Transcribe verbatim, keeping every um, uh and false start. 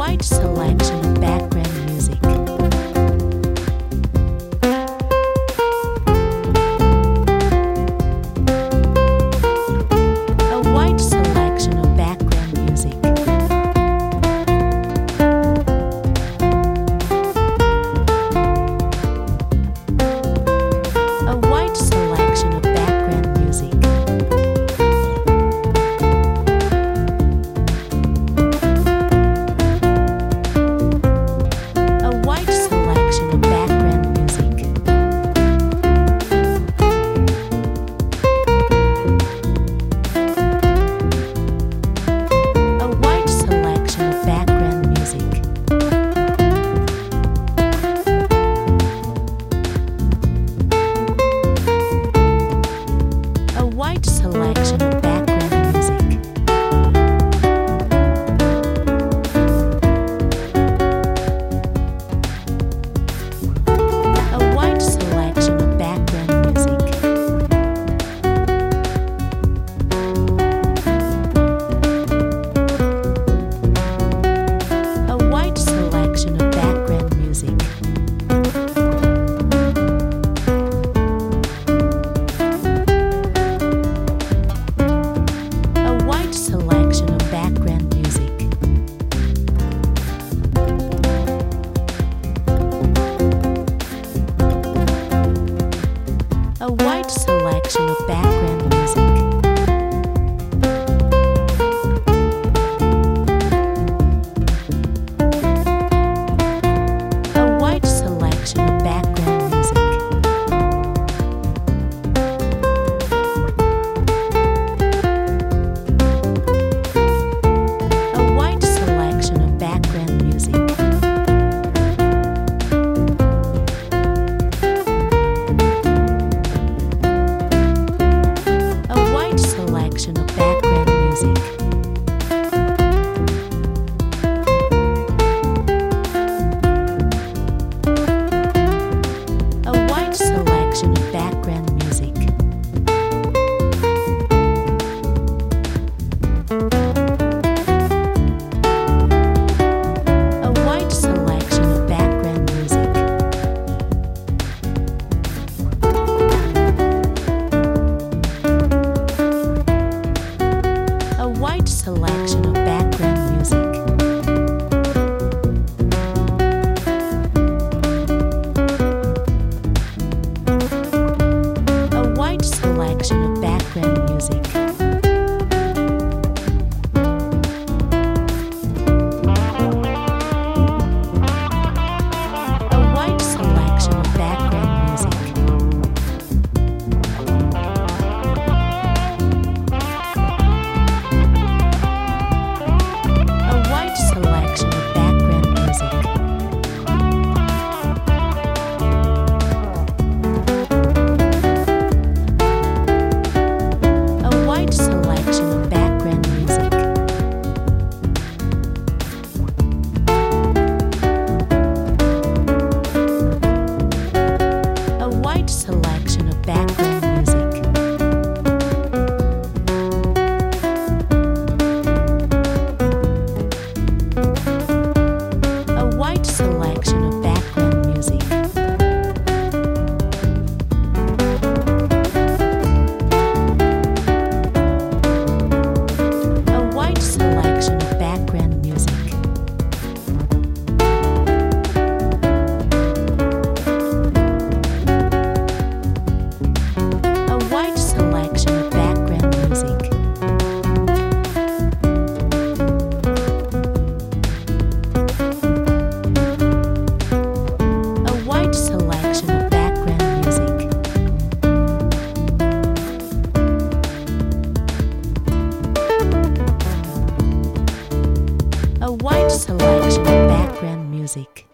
wide selection of background music. A wide selection of background music. A wide selection of background music. Selection of background music. A wide selection of background music. A wide selection of background music. Selection of background music. A wide selection of background music. A wide selection of background music. Selection of background music. A wide selection of background music. A wide selection of background music. Selection of background music. A wide selection of background music. A wide selection of background music. A wide selection of background music.